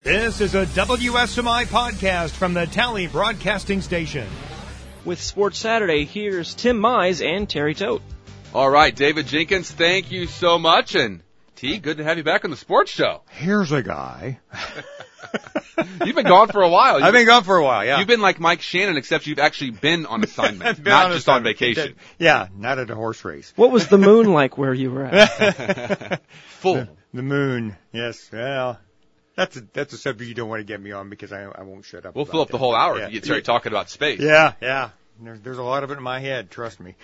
This is a WSMI podcast from the Tally Broadcasting Station. With Sports Saturday, here's Tim Mize and Terry Tote. All right, David Jenkins, thank you so much. And T, good to have you back on the sports show. Here's a guy. You've been gone for a while. I've been gone for a while, yeah. You've been like Mike Shannon, except you've actually been on assignment, not just on vacation. Yeah, not at a horse race. What was the moon like where you were at? Full. The moon, yes. Well, that's a subject you don't want to get me on because I won't shut up. We'll fill up the whole hour if you start talking about space. Yeah. There's a lot of it in my head, trust me.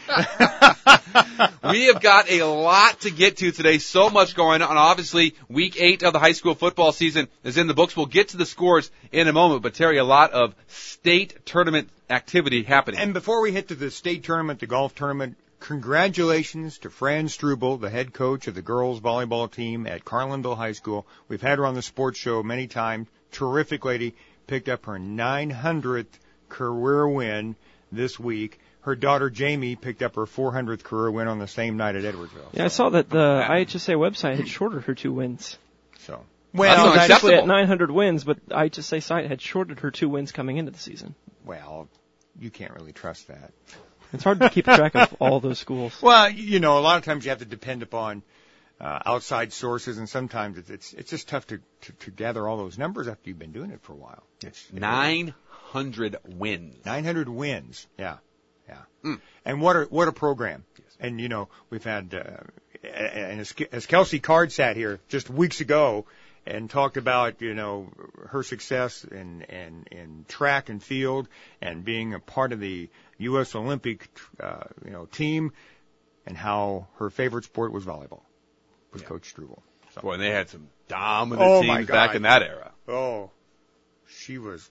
We have got a lot to get to today, so much going on. Obviously, week 8 of the high school football season is in the books. We'll get to the scores in a moment, but Terry, a lot of state tournament activity happening. And before we hit to the state tournament, the golf tournament, congratulations to Fran Struble, the head coach of the girls volleyball team at Carlinville High School. We've had her on the sports show many times. Terrific lady. Picked up her 900th career win this week. Her daughter Jamie picked up her 400th career win on the same night at Edwardsville. Yeah, I saw that the IHSA website had shorted her 2 wins. So, well, she's actually at 900 wins, but the IHSA site had shorted her 2 wins coming into the season. Well, you can't really trust that. It's hard to keep track of all those schools. Well, a lot of times you have to depend upon outside sources, and sometimes it's just tough to gather all those numbers after you've been doing it for a while. It's 900 wins. 900 wins, yeah. And what a program. Yes. And, we've had, and as Kelsey Card sat here just weeks ago and talked about, her success in track and field and being a part of the U.S. Olympic, team, and how her favorite sport was volleyball with Coach Struble. So. Boy, and they had some dominant teams back in that era. Oh, she was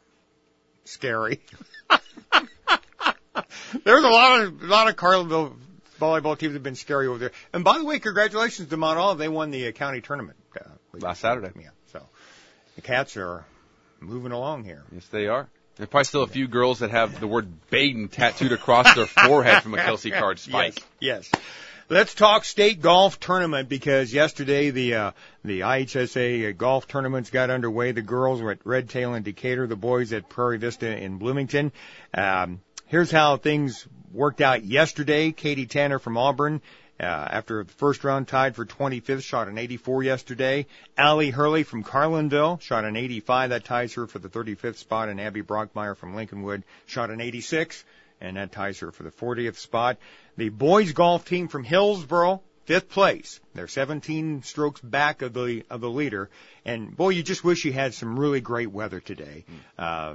scary. There's a lot of Carlinville volleyball teams have been scary over there. And by the way, congratulations to Mount Olive. They won the county tournament last Saturday. Yeah, so the Cats are moving along here. Yes, they are. There's probably still a few girls that have the word Baden tattooed across their forehead from a Kelsey Card spike. Yes. Let's talk state golf tournament because yesterday the IHSA golf tournaments got underway. The girls were at Red Tail in Decatur, the boys at Prairie Vista in Bloomington. Here's how things worked out yesterday. Katie Tanner from Auburn, after the first round tied for 25th, shot an 84 yesterday. Allie Hurley from Carlinville shot an 85. That ties her for the 35th spot. And Abby Brockmeyer from Lincolnwood shot an 86. And that ties her for the 40th spot. The boys golf team from Hillsboro, 5th place. They're 17 strokes back of the leader. And boy, you just wish you had some really great weather today. I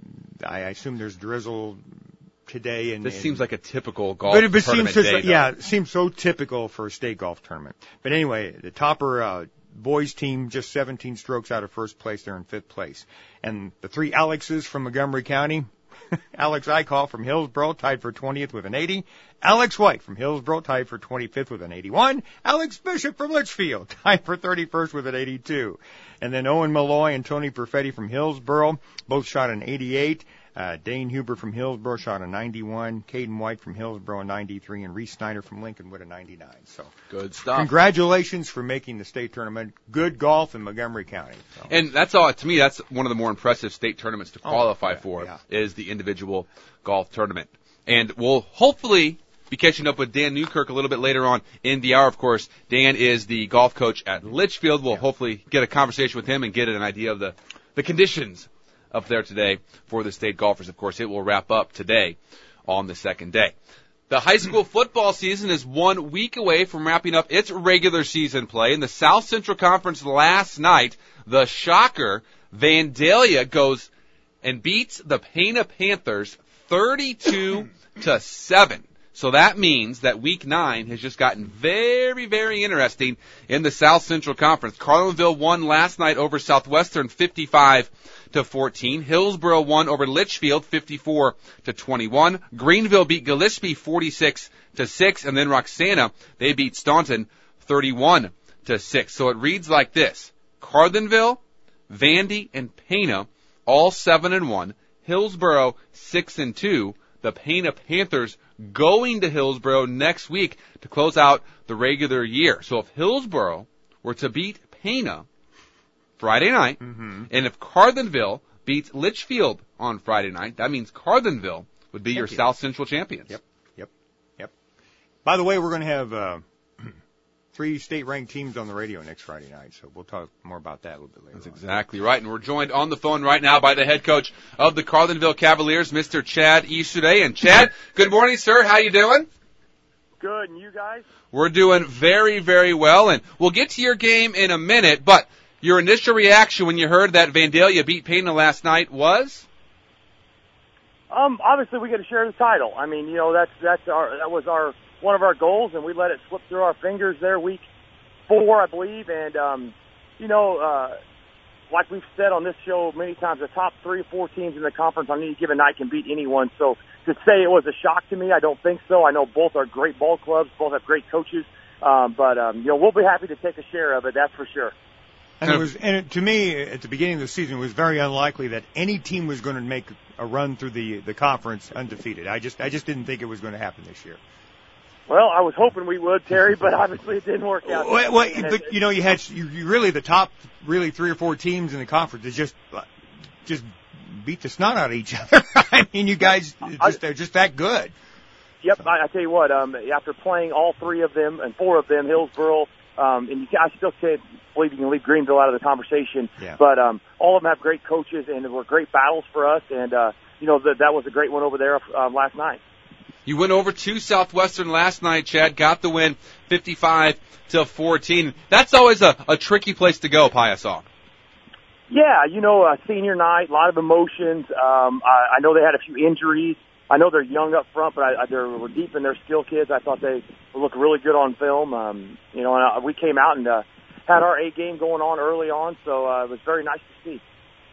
assume there's drizzle today. This seems like a typical golf tournament day. Yeah, it seems so typical for a state golf tournament. But anyway, the topper boys team just 17 strokes out of first place. They're in 5th place. And the 3 Alexes from Montgomery County, Alex Eichhoff from Hillsboro tied for 20th with an 80. Alex White from Hillsboro tied for 25th with an 81. Alex Bishop from Litchfield tied for 31st with an 82. And then Owen Malloy and Tony Perfetti from Hillsboro both shot an 88. Dane Huber from Hillsboro shot a 91. Caden White from Hillsboro a 93. And Reese Snyder from Lincoln with a 99. So good stuff. Congratulations for making the state tournament. Good golf in Montgomery County. So. And that's all, to me, that's one of the more impressive state tournaments to qualify for is the individual golf tournament. And we'll hopefully be catching up with Dan Newkirk a little bit later on in the hour. Of course, Dan is the golf coach at Litchfield. We'll hopefully get a conversation with him and get an idea of the conditions up there today for the state golfers. Of course, it will wrap up today on the second day. The high school football season is 1 week away from wrapping up its regular season play. In the South Central Conference last night, the shocker, Vandalia goes and beats the Pana Panthers 32-7. So that means that week 9 has just gotten very, very interesting in the South Central Conference. Carlinville won last night over Southwestern 55-14. Hillsboro won over Litchfield 54-21. Greenville beat Gillespie 46-6. And then Roxana, they beat Staunton 31-6. So it reads like this. Carlinville, Vandy, and Pana all 7-1. Hillsboro 6-2. The Pana Panthers going to Hillsboro next week to close out the regular year. So if Hillsboro were to beat Pana Friday night. Mm-hmm. And if Carlinville beats Litchfield on Friday night, that means Carlinville would be your South Central champions. Yep. By the way, we're going to have 3 state-ranked teams on the radio next Friday night, so we'll talk more about that a little bit later. That's exactly right, and we're joined on the phone right now by the head coach of the Carlinville Cavaliers, Mr. Chad Easterday. And Chad, good morning, sir. How you doing? Good, and you guys? We're doing very, very well, and we'll get to your game in a minute, but your initial reaction when you heard that Vandalia beat Pana last night was? Obviously we get to share the title. I mean, that was one of our goals, and we let it slip through our fingers there week 4, I believe. And, like we've said on this show many times, the top 3 or 4 teams in the conference on any given night can beat anyone. So to say it was a shock to me, I don't think so. I know both are great ball clubs, both have great coaches. But we'll be happy to take a share of it, that's for sure. And to me, at the beginning of the season, it was very unlikely that any team was going to make a run through the conference undefeated. I just didn't think it was going to happen this year. Well, I was hoping we would, Terry, but obviously it didn't work out. Well, but you had really the top 3 or 4 teams in the conference that just beat the snot out of each other. I mean, you guys they're just that good. Yep, so. I tell you what, after playing all 3 of them and 4 of them, Hillsboro, and I still can't believe you can leave Greenville out of the conversation. Yeah. But all of them have great coaches, and they were great battles for us. And that was a great one over there last night. You went over to Southwestern last night, Chad. Got the win, 55-14. That's always a tricky place to go, Piasaw. Yeah, senior night, a lot of emotions. I know they had a few injuries. I know they're young up front, but they were deep in their skill kids. I thought they looked really good on film. And we came out and had our A game going on early on, so it was very nice to see.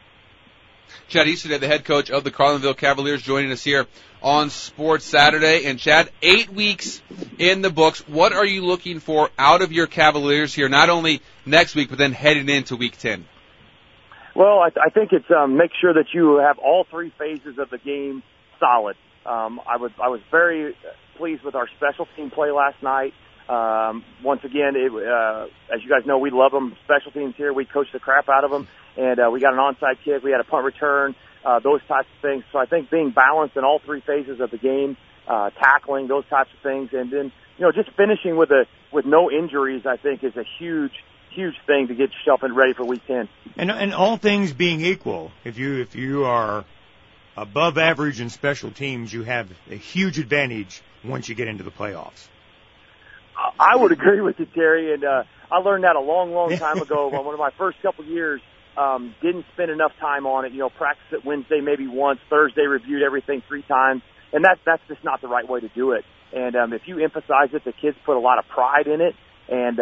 Chad Easterday, the head coach of the Carlinville Cavaliers, joining us here on Sports Saturday. And Chad, 8 weeks in the books. What are you looking for out of your Cavaliers here, not only next week, but then heading into week 10? Well, I think it's make sure that you have all 3 phases of the game solid. I was very pleased with our special team play last night. Once again, as you guys know, we love them, special teams here. We coach the crap out of them, and we got an onside kick. We had a punt return, those types of things. So I think being balanced in all 3 phases of the game, tackling, those types of things, and then just finishing with no injuries, I think is a huge thing to get yourself ready for week 10. And all things being equal, if you are above average in special teams, you have a huge advantage once you get into the playoffs. I would agree with you, Terry, and I learned that a long time ago. One of my first couple years, didn't spend enough time on it. Practice it Wednesday maybe once, Thursday reviewed everything 3 times, and that's just not the right way to do it. And if you emphasize it, the kids put a lot of pride in it, and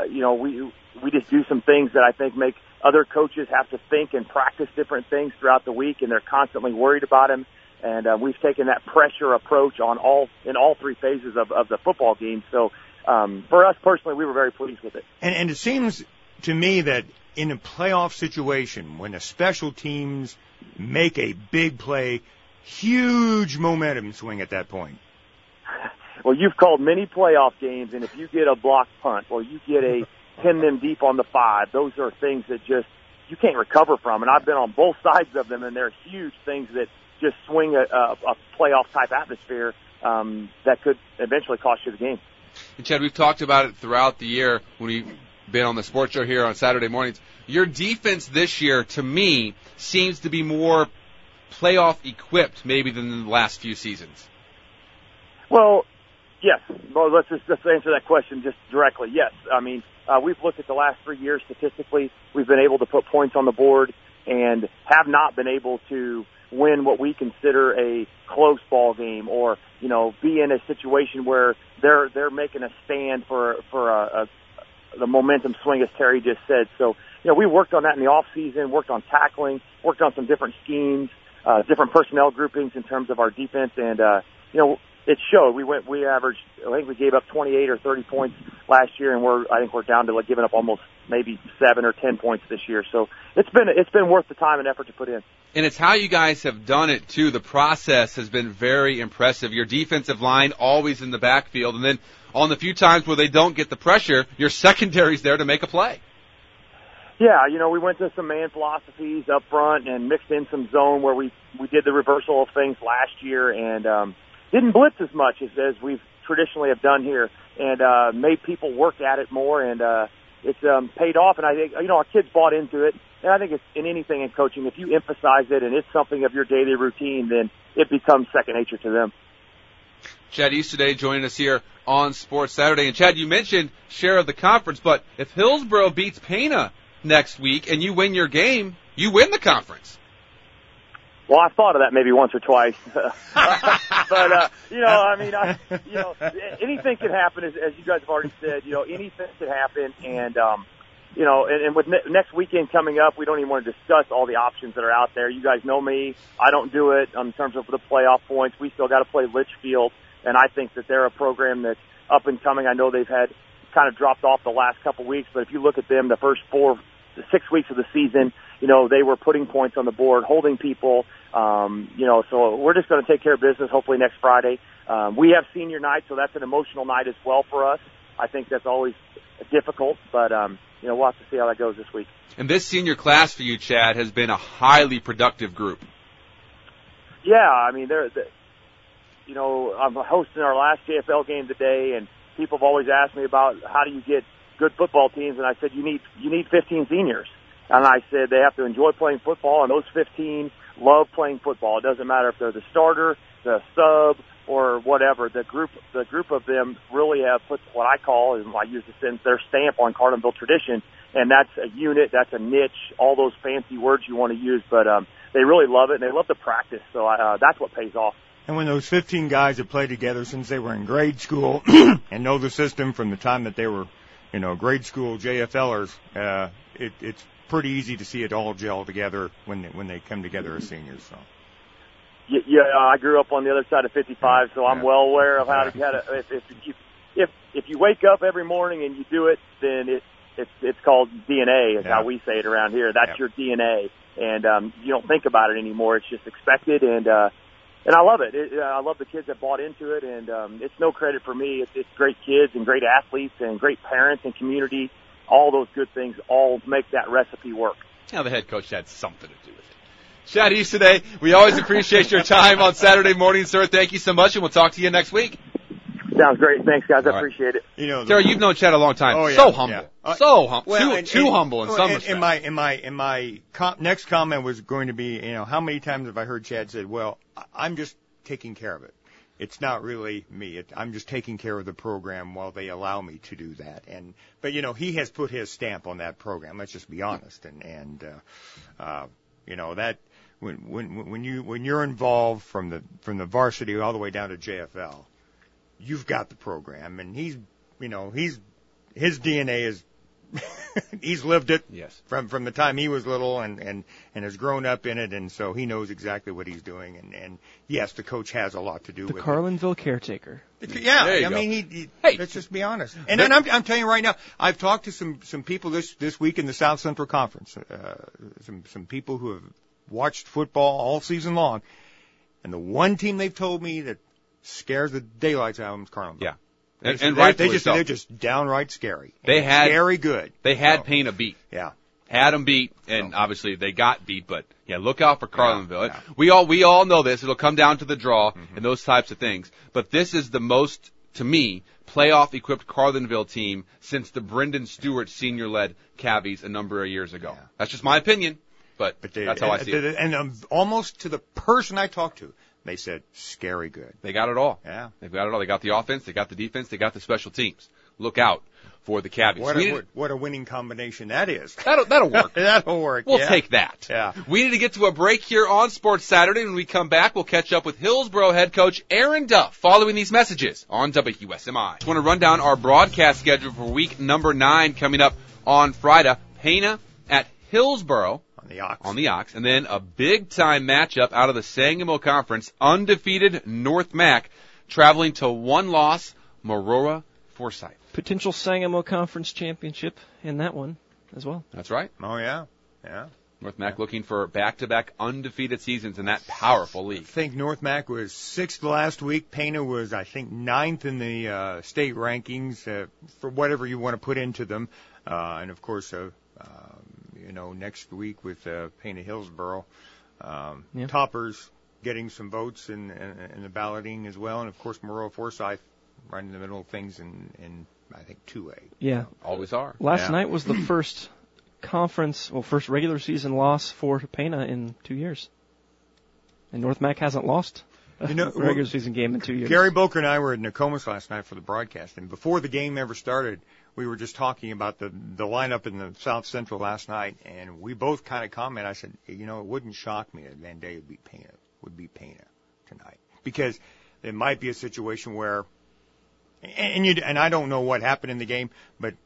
we just do some things that I think make other coaches have to think and practice different things throughout the week, and they're constantly worried about them. And we've taken that pressure approach in all 3 phases of the football game. So for us personally, we were very pleased with it. And it seems to me that in a playoff situation, when the special teams make a big play, huge momentum swing at that point. Well, you've called many playoff games, and if you get a blocked punt or you get a pin them deep on the 5, those are things that just you can't recover from. And I've been on both sides of them, and they're huge things that just swing a playoff-type atmosphere that could eventually cost you the game. And Chad, we've talked about it throughout the year when we've been on the sports show here on Saturday mornings. Your defense this year, to me, seems to be more playoff-equipped maybe than the last few seasons. Well, yes. Well, let's answer that question just directly. Yes. I mean, we've looked at the last 3 years statistically. We've been able to put points on the board and have not been able to win what we consider a close ball game, or be in a situation where they're making a stand for the momentum swing, as Terry just said. So we worked on that in the off season, worked on tackling, worked on some different schemes, different personnel groupings in terms of our defense, and it showed. We averaged, I think we gave up 28 or 30 points last year, and I think we're down to giving up almost maybe 7 or 10 points this year. So it's been worth the time and effort to put in. And it's how you guys have done it too. The process has been very impressive. Your defensive line always in the backfield, and then on the few times where they don't get the pressure, your secondary's there to make a play. Yeah, we went to some man philosophies up front and mixed in some zone where we did the reversal of things last year and didn't blitz as much as we've traditionally have done here, and made people work at it more, and it's paid off. And I think our kids bought into it, and I think it's in anything in coaching, if you emphasize it and it's something of your daily routine, then it becomes second nature to them. Chad Easterday joining us here on Sports Saturday. And Chad, you mentioned share of the conference, but if Hillsboro beats Pana next week and you win your game, you win the conference. Well, I've thought of that maybe once or twice, but anything can happen, as you guys have already said. Anything can happen, and and with next weekend coming up, we don't even want to discuss all the options that are out there. You guys know me; I don't do it in terms of the playoff points. We still got to play Litchfield, and I think that they're a program that's up and coming. I know they've had kind of dropped off the last couple weeks, but if you look at them, the first 6 weeks of the season, they were putting points on the board, holding people, so we're just going to take care of business hopefully next Friday. We have senior night, so that's an emotional night as well for us. I think that's always difficult, but, we'll have to see how that goes this week. And this senior class for you, Chad, has been a highly productive group. Yeah, I mean, I'm hosting our last JFL game today, and people have always asked me about how do you get good football teams, and I said, you need 15 seniors. And I said they have to enjoy playing football, and those 15 love playing football. It doesn't matter if they're the starter, the sub, or whatever. The group of them really have put what I call, and I use the sentence, their stamp on Carlinville tradition, and that's a unit, that's a niche, all those fancy words you want to use, but they really love it, and they love the practice, so that's what pays off. And when those 15 guys have played together since they were in grade school and know the system from the time that they were, grade school JFLers, it's pretty easy to see it all gel together when they come together as seniors. So. Yeah, I grew up on the other side of 55, so I'm well aware of how to. If you wake up every morning and you do it, then it's called DNA, is how we say it around here. That's your DNA, and you don't think about it anymore. It's just expected, and I love it. I love the kids that bought into it, and it's no credit for me. It's great kids and great athletes and great parents and community. All those good things all make that recipe work. Now the head coach had something to do with it. Chad Easterday, we always appreciate your time on Saturday morning, sir. Thank you so much, and we'll talk to you next week. Sounds great. Thanks, guys. I appreciate it. Terry, you've known Chad a long time. Oh, yeah, so humble. Yeah. So humble. Well, too humble in some respects. And my next comment was going to be, how many times have I heard Chad say, well, I'm just taking care of it. It's not really me. I'm just taking care of the program while they allow me to do that. But he has put his stamp on that program. Let's just be honest. And that when you're involved from the varsity all the way down to JFL, you've got the program. And his DNA is he's lived it. Yes. From the time he was little and has grown up in it, and so he knows exactly what he's doing. And yes, the coach has a lot to do with it. The Carlinville caretaker. Yeah, I mean, let's just be honest. And I'm telling you right now, I've talked to some people this week in the South Central Conference, some people who have watched football all season long, and the one team they've told me that scares the daylights out of them is Carlinville. Yeah. They're just downright scary. Scary good. They had Pana beat. Yeah. Had them beat, and obviously they got beat, but look out for Carlinville. Yeah. We all know this. It'll come down to the draw and those types of things. But this is the most, to me, playoff-equipped Carlinville team since the Brendan Stewart senior-led Cavies a number of years ago. Yeah. That's just my opinion, but that's how I see it. And almost to the person I talked to, they said, scary good. They got it all. Yeah. They've got it all. They got the offense, they got the defense, they got the special teams. Look out for the Cavies. What a winning combination that is. That'll work. That'll work. We'll take that. Yeah. We need to get to a break here on Sports Saturday. When we come back, we'll catch up with Hillsboro head coach Aaron Duff following these messages on WUSMI. Just want to run down our broadcast schedule for week number 9 coming up on Friday. Pana at Hillsboro. On the Ox. And then a big-time matchup out of the Sangamo Conference, undefeated North Mac, traveling to one-loss Marora Forsyth. Potential Sangamo Conference championship in that one as well. That's right. Oh, yeah. Yeah. North Mac looking for back-to-back undefeated seasons in that powerful league. I think North Mac was 6th last week. Pana was, I think, 9th in the state rankings for whatever you want to put into them. And, of course, next week with Pana Hillsboro. Toppers getting some votes in the balloting as well, and of course Maroa Forsyth right in the middle of things in I think 2A. Yeah, always are. Last night was the first first regular season loss for Pana in 2 years, and North Mac hasn't lost a regular season game in 2 years. Gary Boker and I were at Nokomis last night for the broadcast, and before the game ever started, we were just talking about the lineup in the South Central last night, and we both kind of commented. I said, it wouldn't shock me that Vandalia would beat Pana tonight, because there might be a situation where, and I don't know what happened in the game, but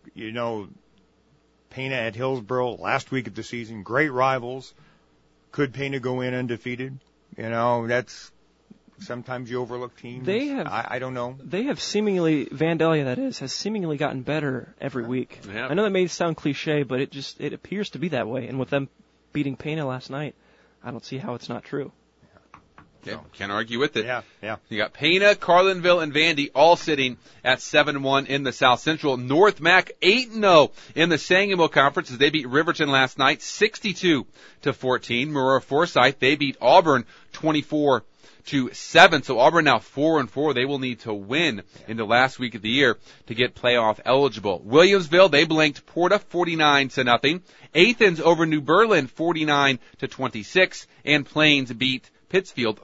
Pana at Hillsboro last week of the season, great rivals. Could Pana go in undefeated? That's. Sometimes you overlook teams. I don't know. They have Vandalia, that is, has seemingly gotten better every week. Yeah. I know that may sound cliche, but it appears to be that way. And with them beating Pana last night, I don't see how it's not true. Yeah, can't argue with it. Yeah. You got Pana, Carlinville, and Vandy all sitting at 7-1 in the South Central. North Mac 8-0 in the Sangamo Conference as they beat Riverton last night 62-14. Maroa Forsyth, they beat Auburn 24-7. So Auburn now 4-4. They will need to win in the last week of the year to get playoff eligible. Williamsville, they blanked Porta 49-0. Athens over New Berlin 49-26. And Plains beat Pittsfield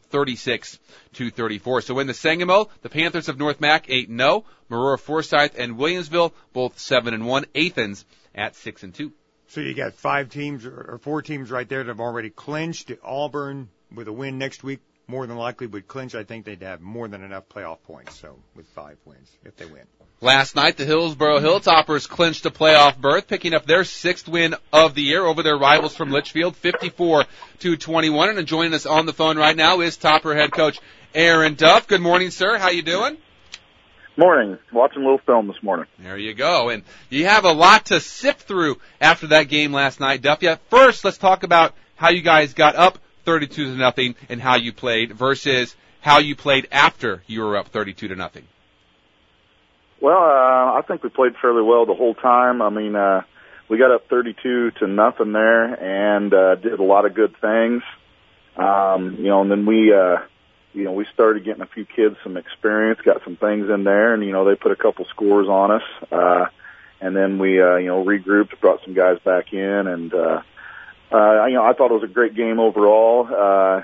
36-34. So in the Sangamo, the Panthers of North Mac 8-0. Maroa Forsyth and Williamsville both 7-1. Athens at 6-2. So you got 5 teams or 4 teams right there that have already clinched. Auburn with a win next week more than likely would clinch. I think they'd have more than enough playoff points. So with 5 wins if they win. Last night, the Hillsboro Hilltoppers clinched a playoff berth, picking up their 6th win of the year over their rivals from Litchfield, 54-21. And joining us on the phone right now is Topper head coach Aaron Duff. Good morning, sir. How you doing? Morning. Watching a little film this morning. There you go. And you have a lot to sift through after that game last night, Duff. Yeah, first, let's talk about how you guys got up 32-0 and how you played versus how you played after you were up 32-0. Well, I think we played fairly well the whole time. I mean, we got up 32-0 there and did a lot of good things. And then we started getting a few kids some experience, got some things in there, and they put a couple scores on us. And then we regrouped, brought some guys back in, and I thought it was a great game overall.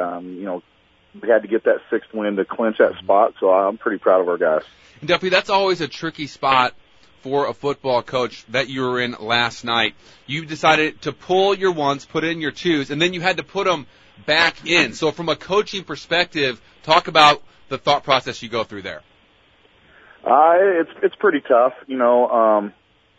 We had to get that 6th win to clinch that spot, so I'm pretty proud of our guys. Duffy, that's always a tricky spot for a football coach that you were in last night. You decided to pull your 1s, put in your 2s, and then you had to put them back in. So from a coaching perspective, talk about the thought process you go through there. It's pretty tough. The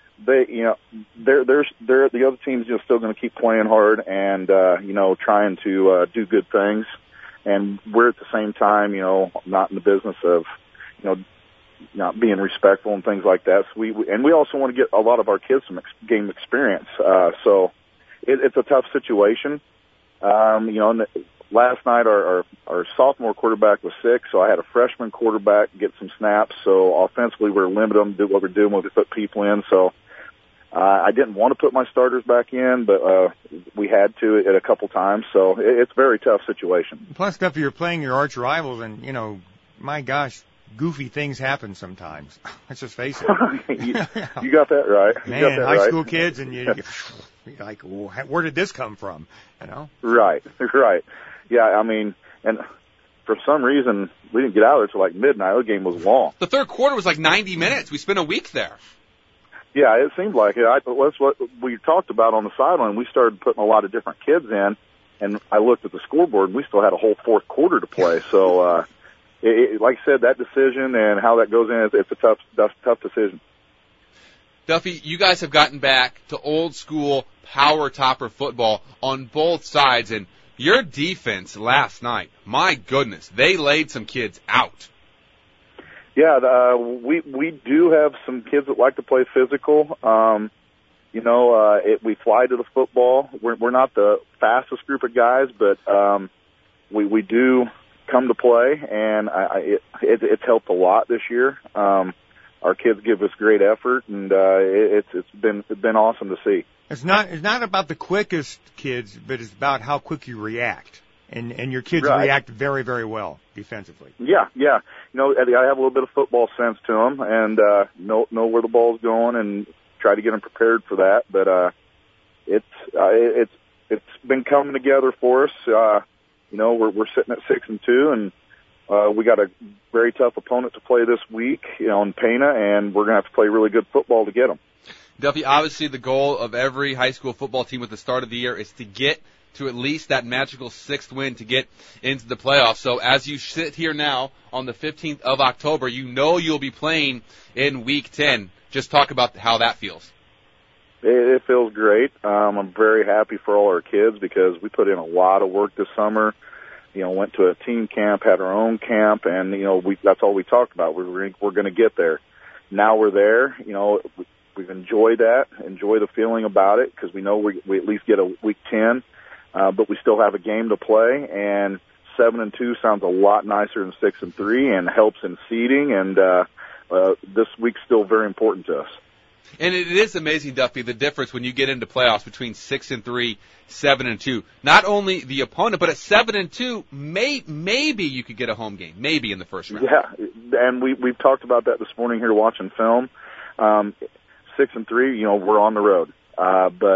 other team's still going to keep playing hard and trying to do good things, and we're at the same time not in the business of not being respectful and things like that. So we also want to get a lot of our kids some game experience. So it's a tough situation. And last night our sophomore quarterback was sick, so I had a freshman quarterback get some snaps. So offensively, we're limited them to do what we're doing when we put people in. So I didn't want to put my starters back in, but we had to at a couple times. So it's a very tough situation. Plus, Duffy, you're playing your arch rivals, and my gosh, goofy things happen sometimes. Let's just face it. you got that right. Man, you got that high right. school kids, and you're like, well, where did this come from? Right. Yeah, I mean, and for some reason, we didn't get out of there till like midnight. The game was long. The third quarter was like 90 minutes. We spent a week there. Yeah, it seemed like it. That's what we talked about on the sideline. We started putting a lot of different kids in, and I looked at the scoreboard, and we still had a whole 4th quarter to play. So, like I said, that decision and how that goes in, it's a tough decision. Duffy, you guys have gotten back to old school power topper football on both sides, and your defense last night, my goodness, they laid some kids out. Yeah, we do have some kids that like to play physical. We fly to the football. We're not the fastest group of guys, but we do come to play, and it's helped a lot this year. Our kids give us great effort, and it's been awesome to see. It's not about the quickest kids, but it's about how quick you react. And your kids react very, very well defensively. Yeah. You know, Eddie, I have a little bit of football sense to them, and know where the ball's going, and try to get them prepared for that. But it's been coming together for us. You know, we're sitting at 6-2, and we got a very tough opponent to play this week, you know, in Pana, and we're gonna have to play really good football to get them. Duffy, obviously the goal of every high school football team at the start of the year is to get to at least that magical 6th win to get into the playoffs. So as you sit here now on the 15th of October, you know you'll be playing in Week 10. Just talk about how that feels. It feels great. I'm very happy for all our kids because we put in a lot of work this summer. You know, went to a team camp, had our own camp, and, you know, that's all we talked about. We're going to get there. Now we're there. You know, we've enjoyed that, enjoy the feeling about it because we know we at least get a Week 10. But we still have a game to play, and 7-2 sounds a lot nicer than 6-3, and helps in seeding. And this week's still very important to us. And it is amazing, Duffy, the difference when you get into playoffs between 6-3, 7-2. Not only the opponent, but at 7-2, maybe you could get a home game, maybe in the first round. Yeah, and we've talked about that this morning here watching film. 6-3, you know, we're on the road, but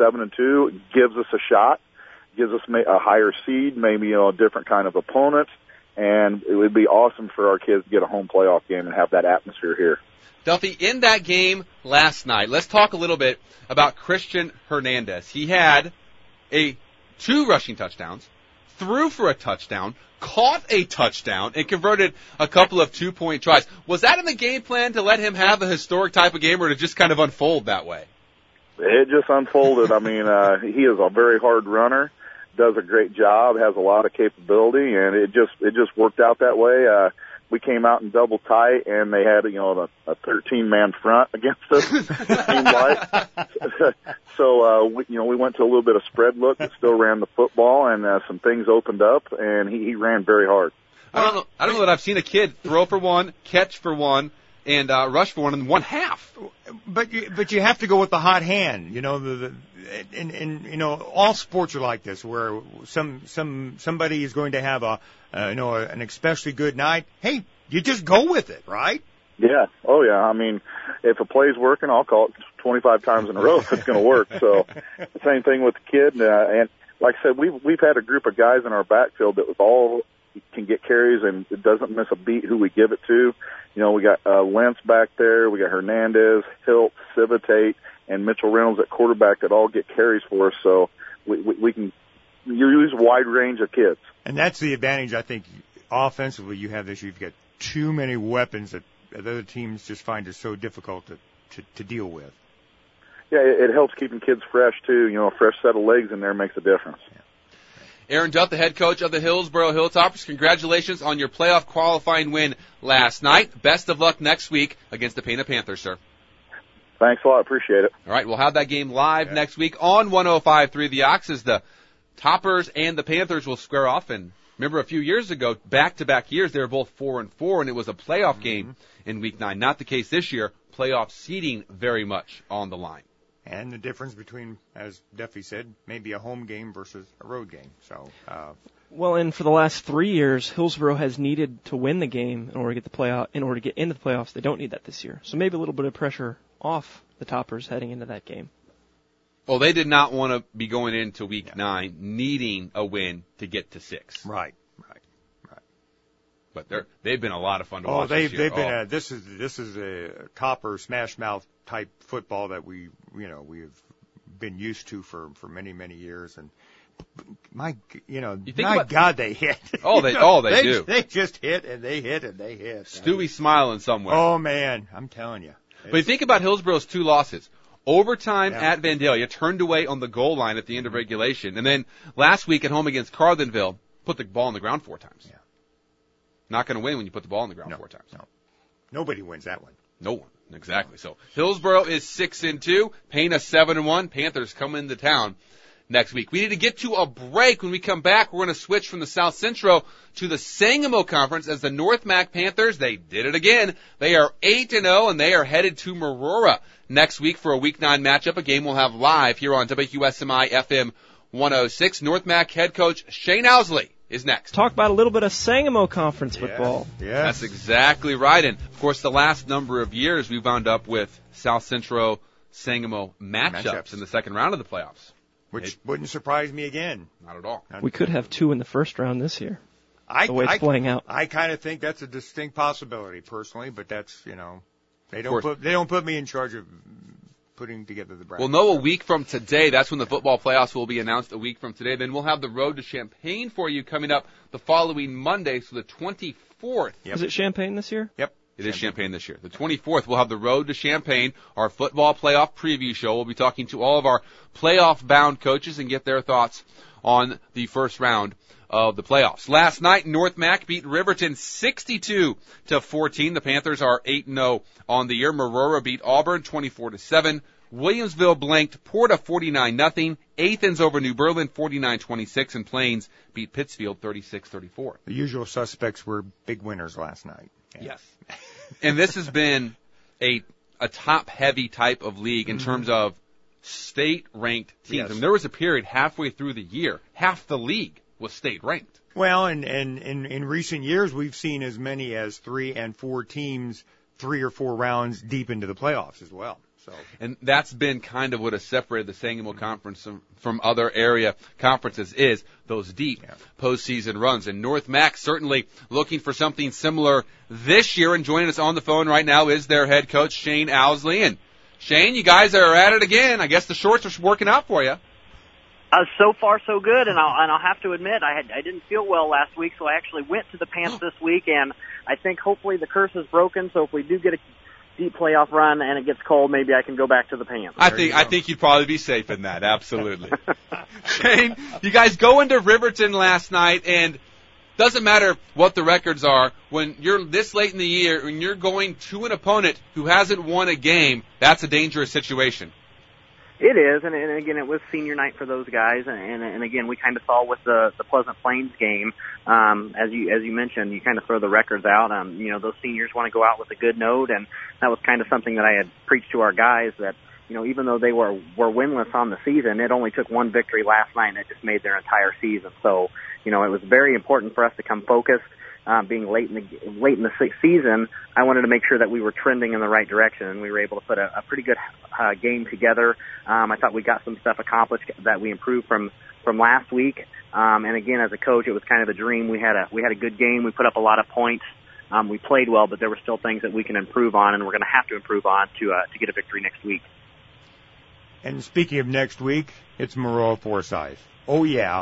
7-2 gives us a shot. Gives us a higher seed, maybe, you know, a different kind of opponent, and it would be awesome for our kids to get a home playoff game and have that atmosphere here. Duffy, in that game last night, let's talk a little bit about Christian Hernandez. He had 2 rushing touchdowns, threw for a touchdown, caught a touchdown, and converted a couple of 2-point tries. Was that in the game plan to let him have a historic type of game, or to just kind of unfold that way? It just unfolded. I mean, he is a very hard runner. Does a great job, has a lot of capability, and it just worked out that way. We came out in double tight, and they had, you know, a 13-man front against us, it seemed like. So, we went to a little bit of spread look, but still ran the football, and some things opened up, and he ran very hard. I don't know that I've seen a kid throw for one, catch for one, and rush for one in one half. But you have to go with the hot hand. You know, and you know, all sports are like this, where somebody is going to have an especially good night. Hey, you just go with it, right? Yeah. Oh yeah. I mean, if a play's working, I'll call it 25 times in a row if it's going to work. So the same thing with the kid. And like I said, we've had a group of guys in our backfield that all can get carries and it doesn't miss a beat who we give it to. You know, we got Lentz back there, we got Hernandez, Hilt, Civitate, and Mitchell Reynolds at quarterback that all get carries for us. So we can use a wide range of kids. And that's the advantage, I think, offensively you have this year. You've got too many weapons that other teams just find it so difficult to deal with. Yeah, it helps keeping kids fresh, too. You know, a fresh set of legs in there makes a difference. Yeah. Aaron Duff, the head coach of the Hillsboro Hilltoppers, congratulations on your playoff qualifying win last night. Best of luck next week against the Pana Panthers, sir. Thanks a lot. Appreciate it. All right, we'll have that game live next week on 105.3 The Ox as the Toppers and the Panthers will square off. And remember, a few years ago, back-to-back years, they were both 4-4, and it was a playoff game in Week 9. Not the case this year. Playoff seeding very much on the line. And the difference between, as Duffy said, maybe a home game versus a road game. So, well, and for the last 3 years, Hillsboro has needed to win the game in order to get into the playoffs. They don't need that this year. So maybe a little bit of pressure off the Toppers heading into that game. Well, they did not want to be going into Week 9 needing a win to get to 6. Right. But they've been a lot of fun to watch. They've been. This is a Topper smash mouth type football that we've been used to for many years. And God, they hit. They do. They just hit and they hit and they hit. Stewie's smiling somewhere. Oh man, I'm telling you. But you think about Hillsboro's 2 losses. Overtime at Vandalia, turned away on the goal line at the end of regulation. And then last week at home against Carlinville, put the ball on the ground 4 times. Yeah. Not going to win when you put the ball on the ground 4 times. No. Nobody wins that one. No one. Exactly. So Hillsboro is 6-2. Pana 7-1. Panthers come into town next week. We need to get to a break. When we come back, we're going to switch from the South Central to the Sangamo Conference as the North Mac Panthers, they did it again. They are 8-0 and they are headed to Marora next week for a Week 9 matchup, a game we'll have live here on WQSMI FM 106. North Mac head coach Shane Owsley is next. Talk about a little bit of Sangamo Conference football. Yeah. That's exactly right. And, of course, the last number of years we've wound up with South Central Sangamo matchups in the second round of the playoffs. Which wouldn't surprise me again. Not at all. We could have 2 in the first round this year. The way it's playing out. I kind of think that's a distinct possibility, personally, but that's, they don't put me in charge of putting together the bracket. We'll know a week from today. That's when the football playoffs will be announced a week from today. Then we'll have the road to Champaign for you coming up the following Monday, so the 24th. Yep. Is it Champaign this year? Yep. It is Champaign this year. The 24th, we'll have the road to Champaign, our football playoff preview show. We'll be talking to all of our playoff-bound coaches and get their thoughts on the first round of the playoffs. Last night, North Mac beat Riverton 62-14. The Panthers are 8-0 on the year. Marora beat Auburn 24-7. Williamsville blanked Porta 49-0. Athens over New Berlin 49-26, and Plains beat Pittsfield 36-34. The usual suspects were big winners last night. Yeah. Yes. And this has been a top-heavy type of league in terms of state-ranked teams. Yes. I mean, there was a period halfway through the year, half the league was state-ranked. Well, and in recent years, we've seen as many as 3 and 4 teams 3 or 4 rounds deep into the playoffs as well. So, and that's been kind of what has separated the Sangamo Conference from other area conferences, is those deep postseason runs. And North Mac certainly looking for something similar this year. And joining us on the phone right now is their head coach, Shane Owsley. And Shane, you guys are at it again. I guess the shorts are working out for you. So far, so good, and I'll have to admit I didn't feel well last week, so I actually went to the pants this week, and I think hopefully the curse is broken. So if we do get a deep playoff run and it gets cold, maybe I can go back to the pants. I think you'd probably be safe in that. Absolutely. Shane, you guys go into Riverton last night, and doesn't matter what the records are, when you're this late in the year, when you're going to an opponent who hasn't won a game, that's a dangerous situation. It is, and again, it was senior night for those guys, and again, we kind of saw with the Pleasant Plains game, as you mentioned, you kind of throw the records out. Those seniors want to go out with a good note, and that was kind of something that I had preached to our guys, that even though they were winless on the season, it only took one victory last night, and it just made their entire season. So, it was very important for us to come focused. Being late in the season, I wanted to make sure that we were trending in the right direction, and we were able to put a pretty good game together. I thought we got some stuff accomplished that we improved from last week. And again, as a coach, it was kind of a dream. We had a good game. We put up a lot of points. We played well, but there were still things that we can improve on, and we're going to have to improve on to get a victory next week. And speaking of next week, it's Maroa Forsyth. Oh yeah.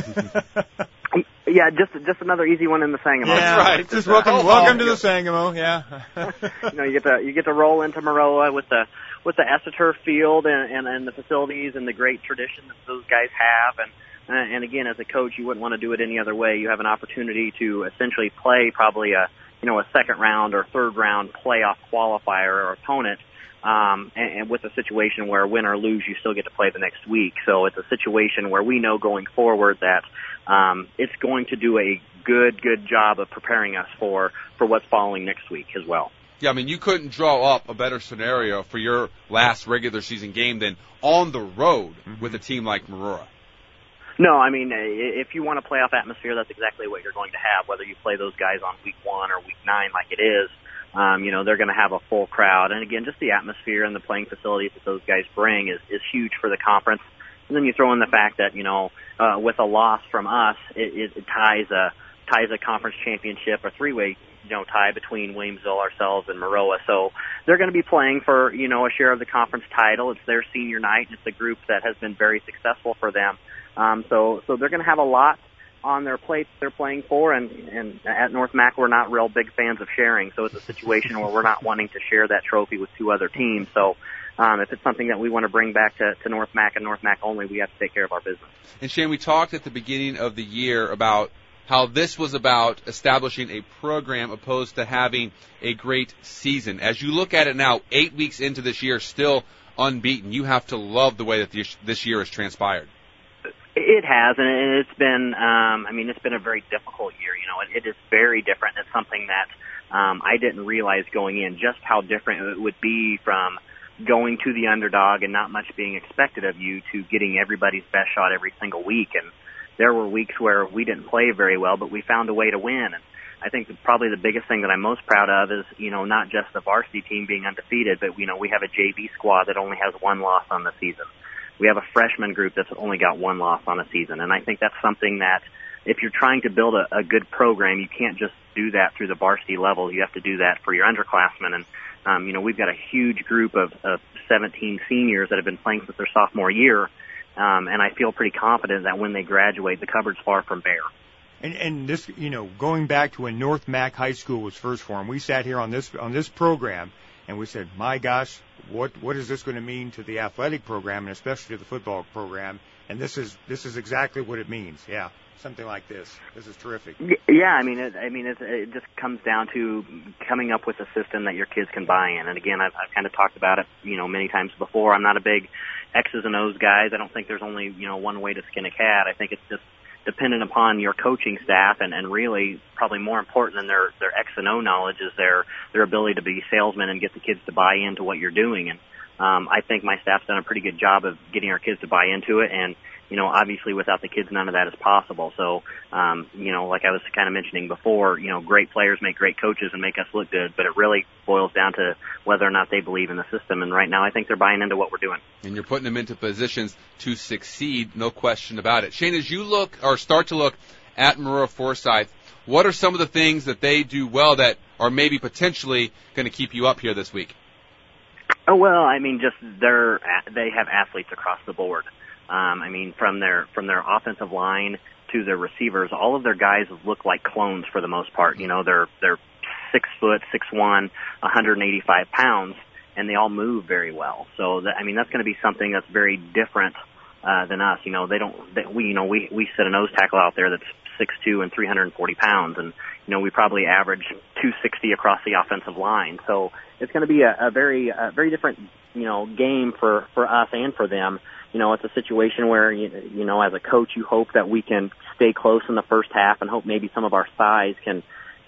Yeah, just another easy one in the Sangamo. Yeah, right. Just welcome to the Sangamo. Yeah. You get to roll into Maroa with the AstroTurf field and the facilities and the great tradition that those guys have, and again, as a coach, you wouldn't want to do it any other way. You have an opportunity to essentially play probably a second round or third round playoff qualifier or opponent. And with a situation where win or lose, you still get to play the next week. So it's a situation where we know going forward that it's going to do a good job of preparing us for what's following next week as well. Yeah, I mean, you couldn't draw up a better scenario for your last regular season game than on the road with a team like Marora. No, I mean, if you want a playoff atmosphere, that's exactly what you're going to have, whether you play those guys on week 1 or week 9 like it is. They're going to have a full crowd. And again, just the atmosphere and the playing facilities that those guys bring is huge for the conference. And then you throw in the fact that, with a loss from us, it ties a conference championship, a 3-way, tie between Williamsville, ourselves, and Maroa. So they're going to be playing for, a share of the conference title. It's their senior night. It's a group that has been very successful for them. So they're going to have a lot on their plate they're playing for, and at North Mac we're not real big fans of sharing, so it's a situation where we're not wanting to share that trophy with 2 other teams. So if it's something that we want to bring back to North Mac and North Mac only, we have to take care of our business. And Shane, we talked at the beginning of the year about how this was about establishing a program opposed to having a great season. As you look at it now, 8 weeks into this year, still unbeaten, you have to love the way that this year has transpired. It has, and it's been, it's been a very difficult year. It is very different. It's something that I didn't realize going in, just how different it would be from going to the underdog and not much being expected of you to getting everybody's best shot every single week. And there were weeks where we didn't play very well, but we found a way to win. And I think that probably the biggest thing that I'm most proud of is, not just the varsity team being undefeated, but, we have a JV squad that only has one loss on the season. We have a freshman group that's only got one loss on a season. And I think that's something that if you're trying to build a good program, you can't just do that through the varsity level. You have to do that for your underclassmen. And, we've got a huge group of 17 seniors that have been playing since their sophomore year. And I feel pretty confident that when they graduate, the cupboard's far from bare. And this, going back to when North Mac High School was first formed, we sat here on this program and we said, my gosh, what is this going to mean to the athletic program and especially to the football program? And this is exactly what it means. Yeah. Something like this. This is terrific. Yeah, it just comes down to coming up with a system that your kids can buy in. And again, I've kind of talked about it, many times before. I'm not a big X's and O's guy. I don't think there's only, one way to skin a cat. I think it's just dependent upon your coaching staff and really probably more important than their X and O knowledge is their ability to be salesmen and get the kids to buy into what you're doing. And I think my staff's done a pretty good job of getting our kids to buy into it. And obviously without the kids, none of that is possible. So, like I was kind of mentioning before, great players make great coaches and make us look good, but it really boils down to whether or not they believe in the system. And right now I think they're buying into what we're doing. And you're putting them into positions to succeed, no question about it. Shane, as you look or start to look at Maroa Forsyth, what are some of the things that they do well that are maybe potentially going to keep you up here this week? Oh, well, just they have athletes across the board. From their offensive line to their receivers, all of their guys look like clones for the most part. They're 6 foot, 6'1", 185 pounds, and they all move very well. So that's going to be something that's very different than us. We set a nose tackle out there that's 6'2" and 340 pounds, and we probably average 260 across the offensive line. So it's going to be a very different game for us and for them. It's a situation where, as a coach, you hope that we can stay close in the first half and hope maybe some of our size can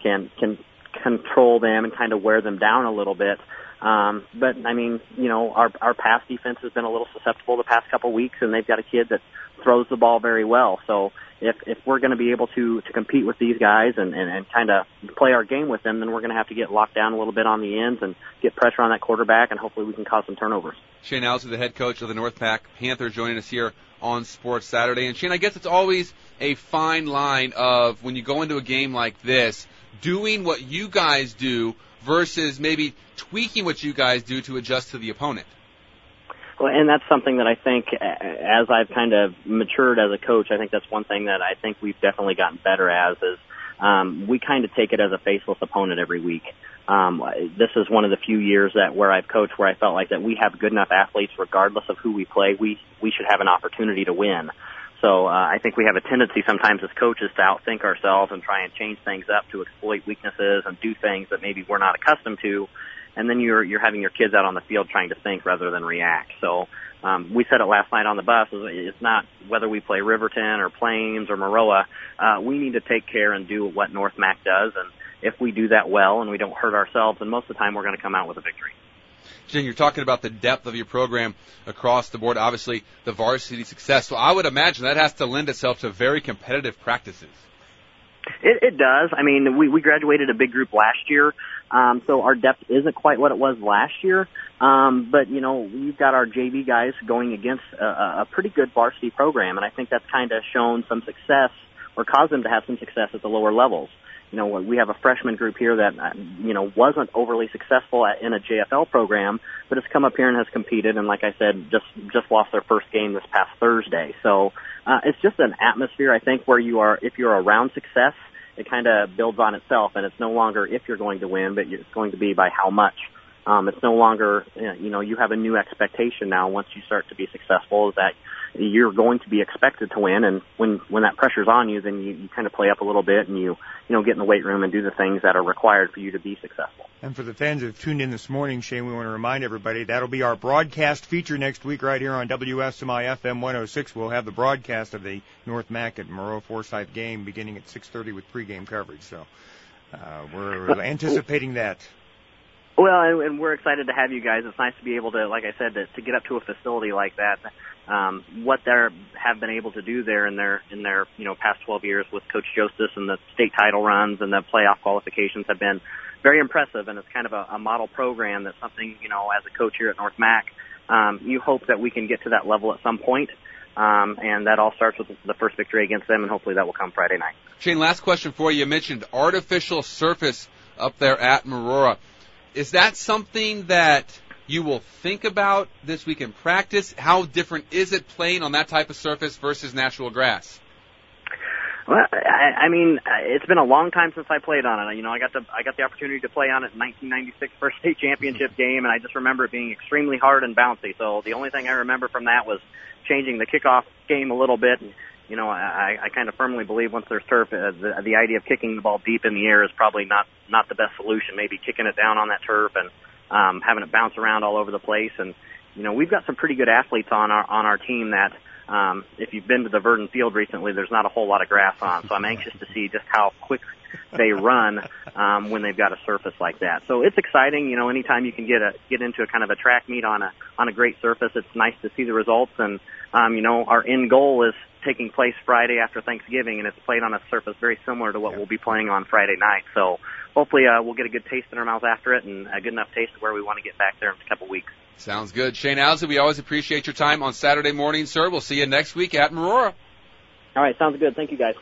control them and kind of wear them down a little bit. But our pass defense has been a little susceptible the past couple of weeks, and they've got a kid that throws the ball very well. So if we're going to be able to compete with these guys and kind of play our game with them, then we're going to have to get locked down a little bit on the ends and get pressure on that quarterback, and hopefully we can cause some turnovers. Shane Owsley, the head coach of the North Mac Panthers, joining us here on Sports Saturday. And Shane, I guess it's always a fine line of when you go into a game like this, doing what you guys do versus maybe tweaking what you guys do to adjust to the opponent. Well, and that's something that I think, as I've kind of matured as a coach, I think that's one thing that I think we've definitely gotten better as is we kind of take it as a faceless opponent every week. This is one of the few years where I've coached where I felt like that we have good enough athletes regardless of who we play. We should have an opportunity to win. So I think we have a tendency sometimes as coaches to outthink ourselves and try and change things up to exploit weaknesses and do things that maybe we're not accustomed to. And then you're having your kids out on the field trying to think rather than react. So we said it last night on the bus. It's not whether we play Riverton or Plains or Maroa. We need to take care and do what North Mac does. And if we do that well and we don't hurt ourselves, then most of the time we're going to come out with a victory. Jen, you're talking about the depth of your program across the board, obviously the varsity success. So I would imagine that has to lend itself to very competitive practices. It does. We graduated a big group last year, so our depth isn't quite what it was last year. But, we've got our JV guys going against a pretty good varsity program, and I think that's kind of shown some success or caused them to have some success at the lower levels. We have a freshman group here that, wasn't overly successful in a JFL program, but has come up here and has competed, and like I said, just lost their first game this past Thursday. So it's just an atmosphere, I think, where if you're around success, it kind of builds on itself, and it's no longer if you're going to win, but it's going to be by how much. It's no longer, you have a new expectation now once you start to be successful, is that you're going to be expected to win, and when that pressure's on you, then you kind of play up a little bit and you get in the weight room and do the things that are required for you to be successful. And for the fans that have tuned in this morning, Shane, we want to remind everybody that'll be our broadcast feature next week right here on WSMI FM 106. We'll have the broadcast of the North Mac at Maroa Forsyth game beginning at 6:30 with pregame coverage. So we're anticipating that. Well, and we're excited to have you guys. It's nice to be able to, like I said, to get up to a facility like that. What they have been able to do there in their past 12 years with Coach Joseph and the state title runs and the playoff qualifications have been very impressive, and it's kind of a model program. That's something, as a coach here at North Mac, you hope that we can get to that level at some point. And that all starts with the first victory against them, and hopefully that will come Friday night. Shane, last question for you. You mentioned artificial surface up there at Marora. Is that something that you will think about this week in practice? How different is it playing on that type of surface versus natural grass? Well, I mean, it's been a long time since I played on it. I got the opportunity to play on it in 1996 first state championship game, and I just remember it being extremely hard and bouncy. So the only thing I remember from that was changing the kickoff game a little bit. I kind of firmly believe once there's turf, the idea of kicking the ball deep in the air is probably not the best solution. Maybe kicking it down on that turf and having it bounce around all over the place. And we've got some pretty good athletes on our team that. If you've been to the Verdon Field recently, there's not a whole lot of grass on, so I'm anxious to see just how quick they run when they've got a surface like that. So it's exciting. Anytime you can get into a kind of a track meet on a great surface, it's nice to see the results. And our end goal is taking place Friday after Thanksgiving, and it's played on a surface very similar to what we'll be playing on Friday night. So hopefully we'll get a good taste in our mouth after it, and a good enough taste where we want to get back there in a couple weeks. Sounds good. Shane Owsley, we always appreciate your time on Saturday morning, sir. We'll see you next week at Marora. All right, sounds good. Thank you, guys.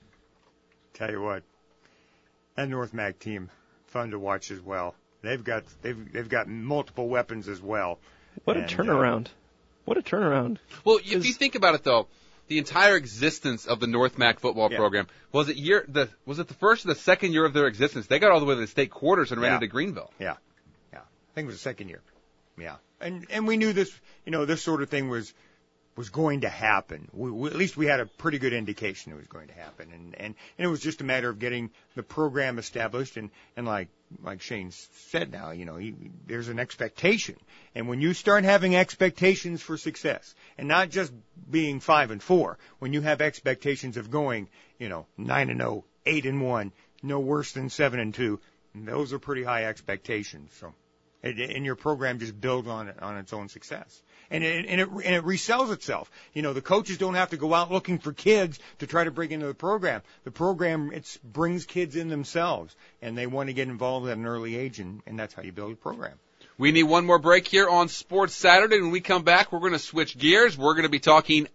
Tell you what, that North Mac team, fun to watch as well. They've got multiple weapons as well. What a turnaround! What a turnaround! Well, if you think about it, though, the entire existence of the North Mac football program was it the first or the second year of their existence? They got all the way to the state quarters and ran into Greenville. Yeah. I think it was the second year. Yeah, and we knew this, this sort of thing was going to happen. At least we had a pretty good indication it was going to happen, and it was just a matter of getting the program established, and like Shane said now, there's an expectation, and when you start having expectations for success, and not just being 5-4, when you have expectations of going, 9-0, 8-1, no worse than 7-2, those are pretty high expectations. So. And your program just builds on its own success, and it resells itself. The coaches don't have to go out looking for kids to try to bring into the program. The program brings kids in themselves, and they want to get involved at an early age, and that's how you build a program. We need one more break here on Sports Saturday. When we come back, we're going to switch gears. We're going to be talking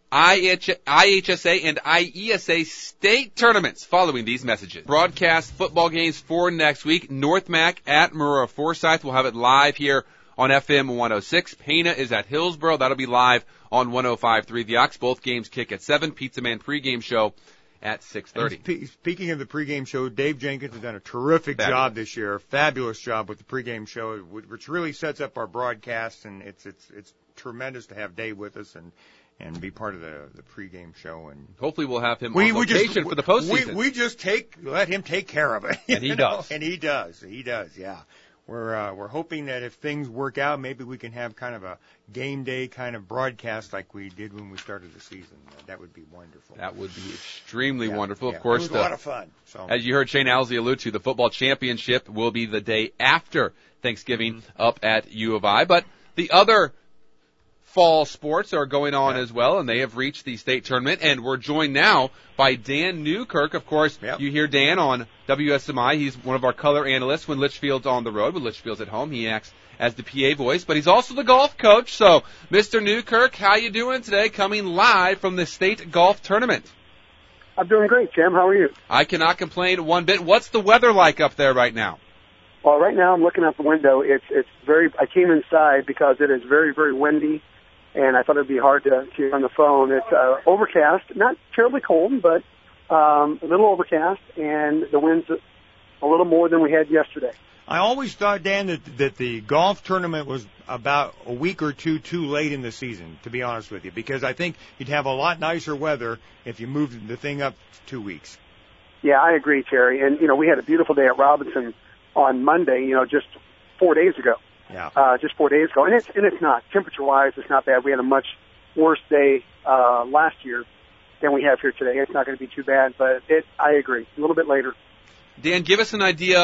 IHSA and IESA state tournaments following these messages. Broadcast football games for next week. North Mac at Marora Forsyth. We'll have it live here on FM 106. Pana is at Hillsboro. That'll be live on 105.3 The Ox. Both games kick at 7. Pizza Man pregame show at 6:30. Speaking of the pregame show, Dave Jenkins has done a terrific job this year, a fabulous job with the pregame show, which really sets up our broadcast, and it's tremendous to have Dave with us and be part of the pregame show. And hopefully we'll have him on location for the postseason. We just let him take care of it, and he does. And he does. Yeah. We're hoping that if things work out, maybe we can have kind of a game day kind of broadcast like we did when we started the season. That would be wonderful. That would be extremely wonderful. Of course, it was a lot of fun. So. As you heard Shane Owsley allude to, the football championship will be the day after Thanksgiving up at U of I. But the other fall sports are going on as well, and they have reached the state tournament. And we're joined now by Dan Newkirk. Of course, you hear Dan on WSMI. He's one of our color analysts when Litchfield's on the road. When Litchfield's at home, he acts as the PA voice, but he's also the golf coach. So, Mr. Newkirk, how you doing today? Coming live from the state golf tournament. I'm doing great, Jim. How are you? I cannot complain one bit. What's the weather like up there right now? Well, right now I'm looking out the window. It's very. I came inside because it is very, very windy, and I thought it'd be hard to hear on the phone. It's overcast, not terribly cold, but a little overcast, and the wind's a little more than we had yesterday. I always thought, Dan, that the golf tournament was about a week or two too late in the season, to be honest with you, because I think you'd have a lot nicer weather if you moved the thing up 2 weeks. Yeah, I agree, Terry. And, we had a beautiful day at Robinson on Monday, just 4 days ago. Yeah. Just 4 days ago. And it's not, temperature-wise, it's not bad. We had a much worse day last year than we have here today. It's not going to be too bad, but I agree. A little bit later. Dan, give us an idea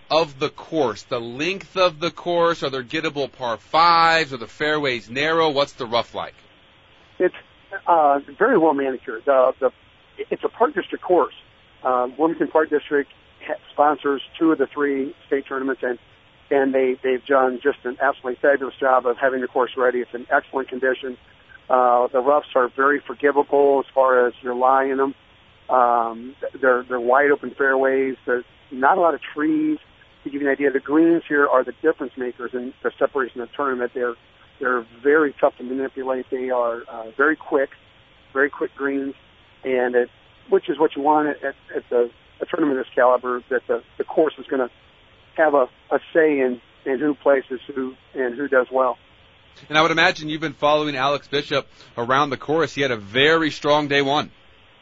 of the course, the length of the course? Are there gettable par fives? Are the fairways narrow? What's the rough like? It's very well manicured. It's a Park District course. Wilmington Park District sponsors 2 of the 3 state tournaments, and they've done just an absolutely fabulous job of having the course ready. It's in excellent condition. The roughs are very forgivable as far as your lie in them. They're wide open fairways. There's not a lot of trees. To give you an idea, the greens here are the difference makers in the separation of the tournament. They're very tough to manipulate. They are very quick greens, and which is what you want at a tournament of this caliber, that the course is going to have a say in who places who and who does well. And I would imagine you've been following Alex Bishop around the course. He had a very strong day one.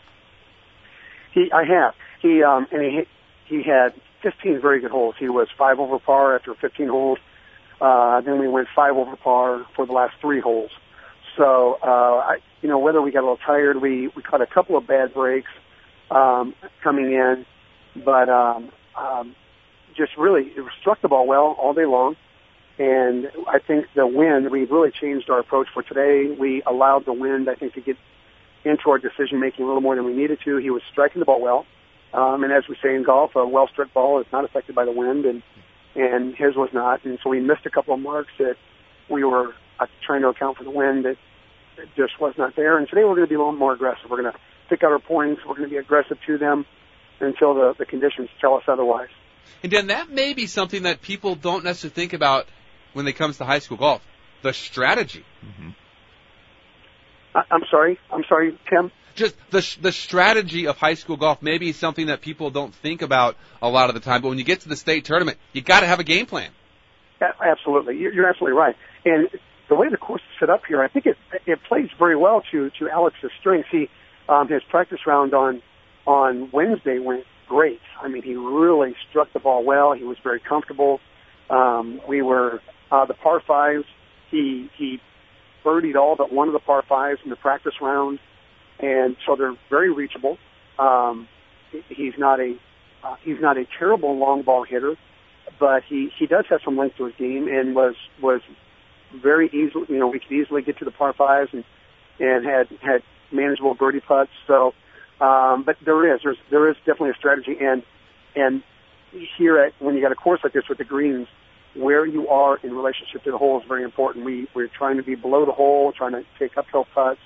I have. He had 15 very good holes. He was 5 over par after 15 holes. Then we went 5 over par for the last 3 holes. So, whether we got a little tired, we caught a couple of bad breaks coming in, but just really it struck the ball well all day long. And I think the wind, we really changed our approach for today. We allowed the wind, I think, to get into our decision-making a little more than we needed to. He was striking the ball well. And as we say in golf, a well-struck ball is not affected by the wind, and his was not. And so we missed a couple of marks that we were trying to account for the wind that just was not there. And today we're going to be a little more aggressive. We're going to pick out our points. We're going to be aggressive to them until the conditions tell us otherwise. And Dan, that may be something that people don't necessarily think about when it comes to high school golf, the strategy. Mm-hmm. I'm sorry, Tim? Just the strategy of high school golf may be something that people don't think about a lot of the time, but when you get to the state tournament, you got to have a game plan. Yeah, absolutely. You're absolutely right. And the way the course is set up here, I think it plays very well to Alex's strengths. His practice round on Wednesday went great. I mean, he really struck the ball well. He was very comfortable. We were the par fives. He birdied all but one of the par fives in the practice round, and so they're very reachable. He's not a terrible long ball hitter, but he does have some length to his game, and was very easily, we could easily get to the par fives and had manageable birdie putts. So, but there is definitely a strategy, and here when you got a course like this with the greens, where you are in relationship to the hole is very important. We're trying to be below the hole, trying to take uphill putts.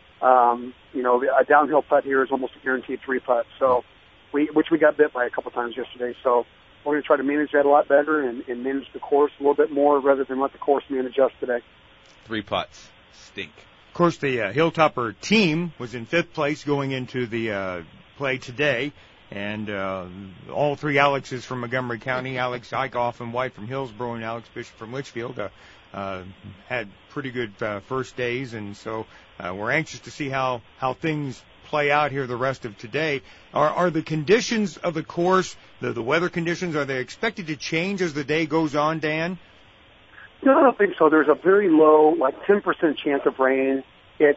A downhill putt here is almost a guaranteed 3 putt. So, which we got bit by a couple times yesterday. So we're going to try to manage that a lot better and manage the course a little bit more rather than let the course manage us today. 3 putts stink. Of course, the Hilltopper team was in 5th place going into the play today. And all 3 Alexes from Montgomery County, Alex Eichhoff and White from Hillsborough and Alex Bishop from Litchfield, had pretty good first days. And so we're anxious to see how things play out here the rest of today. Are the conditions of the course, the weather conditions, are they expected to change as the day goes on, Dan? No, I don't think so. There's a very low, like 10% chance of rain. It's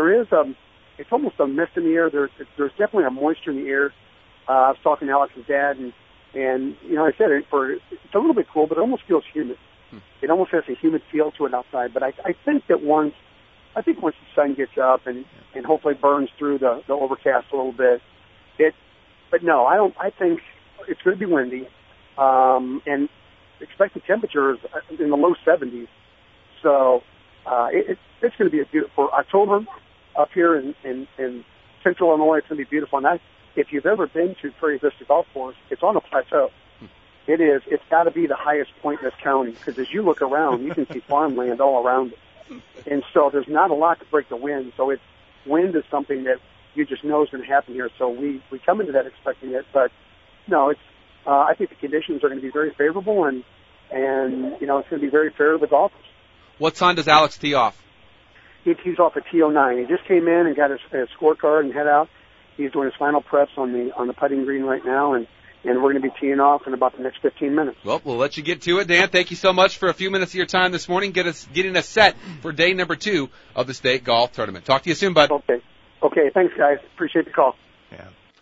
almost a mist in the air. There's definitely a moisture in the air. I was talking to Alex's dad, and I said it's a little bit cool, but it almost feels humid. It almost has a humid feel to it outside. But I think that once the sun gets up and hopefully burns through the overcast a little bit, but no, I think it's going to be windy, and expected temperatures in the low 70s. So it's going to be for October up here in central Illinois. It's going to be beautiful. And if you've ever been to Prairie Vista Golf Course, it's on a plateau. It's got to be the highest point in this county, because as you look around, you can see farmland all around it. And so there's not a lot to break the wind. So wind is something that you just know is going to happen here. So we come into that expecting it. But no, I think the conditions are going to be very favorable, and it's going to be very fair to the golfers. What time does Alex tee off? He tees off at T09. He just came in and got his scorecard and head out. He's doing his final preps on the putting green right now, and we're going to be teeing off in about the next 15 minutes. Well, we'll let you get to it, Dan. Thank you so much for a few minutes of your time this morning, getting us set for day number 2 of the state golf tournament. Talk to you soon, bud. Okay. Thanks, guys. Appreciate the call. Yeah.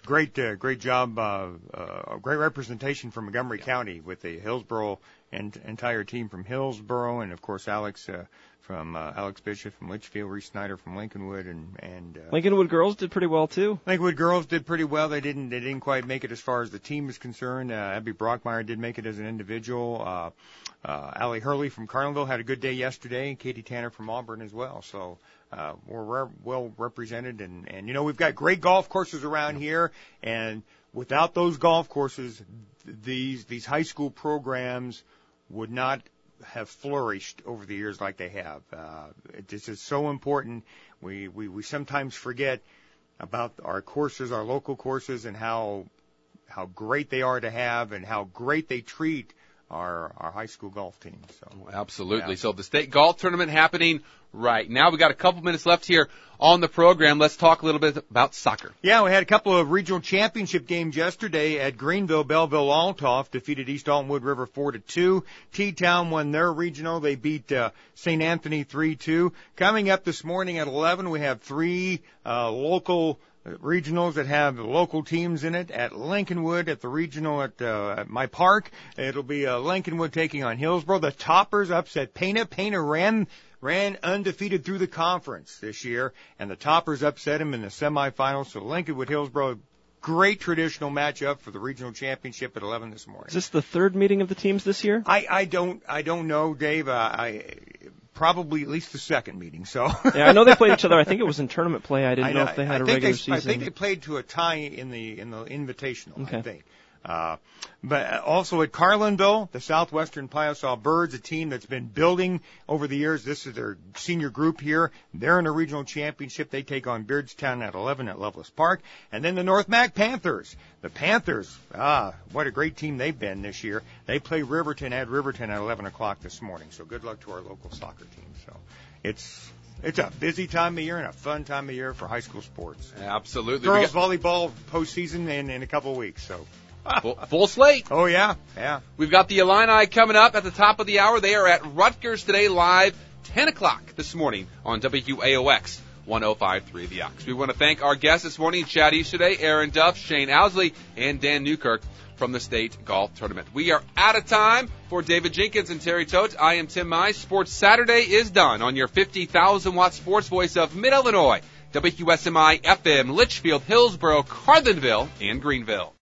great job, great representation from Montgomery County with the Hillsboro and entire team from Hillsboro, and of course Alex Bishop from Litchfield, Reese Snyder from Lincolnwood, and Lincolnwood girls did pretty well too. Lincolnwood girls did pretty well. They didn't quite make it as far as the team is concerned. Abby Brockmeyer did make it as an individual. Allie Hurley from Carlinville had a good day yesterday, and Katie Tanner from Auburn as well. So we're well represented, and we've got great golf courses around here, and without those golf courses, these high school programs would not have flourished over the years like they have. This is so important. We sometimes forget about our courses, our local courses, and how great they are to have, and how great they treat our high school golf team. So absolutely. Yeah. So the state golf tournament happening right now. We got a couple minutes left here on the program. Let's talk a little bit about soccer. Yeah, we had a couple of regional championship games yesterday at Greenville. Belleville Altoff defeated East Alton Wood River 4-2. T-Town won their regional. They beat St. Anthony 3-2. Coming up this morning at 11, we have three local regionals that have local teams in it. At Lincolnwood, at the regional at my park, it'll be Lincolnwood taking on Hillsboro. The Toppers upset Pana. Pana ran undefeated through the conference this year, and the Toppers upset him in the semifinals. So Lincolnwood Hillsboro, great traditional matchup for the regional championship at 11 this morning. Is this the third meeting of the teams this year? I don't know, Dave. Probably at least the second meeting. So yeah, I know they played each other. I think it was in tournament play. I didn't know if they had a regular season. I think they played to a tie in the invitational. Okay. I think. But also at Carlinville, the Southwestern Piasaw Birds, a team that's been building over the years. This is their senior group here. They're in a regional championship. They take on Beardstown at 11 at Loveless Park. And then the North Mac Panthers. The Panthers, what a great team they've been this year. They play Riverton at 11 o'clock this morning. So good luck to our local soccer team. So it's a busy time of year and a fun time of year for high school sports. Absolutely. Girls volleyball postseason in a couple of weeks. So. Full slate. Oh, yeah. We've got the Illini coming up at the top of the hour. They are at Rutgers today live, 10 o'clock this morning on WAOX 105.3 The Ox. We want to thank our guests this morning, Chad Easterday, Aaron Duff, Shane Owsley, and Dan Newkirk from the state golf tournament. We are out of time. For David Jenkins and Terry Tote, I am Tim Mize. Sports Saturday is done on your 50,000-watt sports voice of Mid-Illinois, WSMI FM, Litchfield, Hillsboro, Carlinville, and Greenville.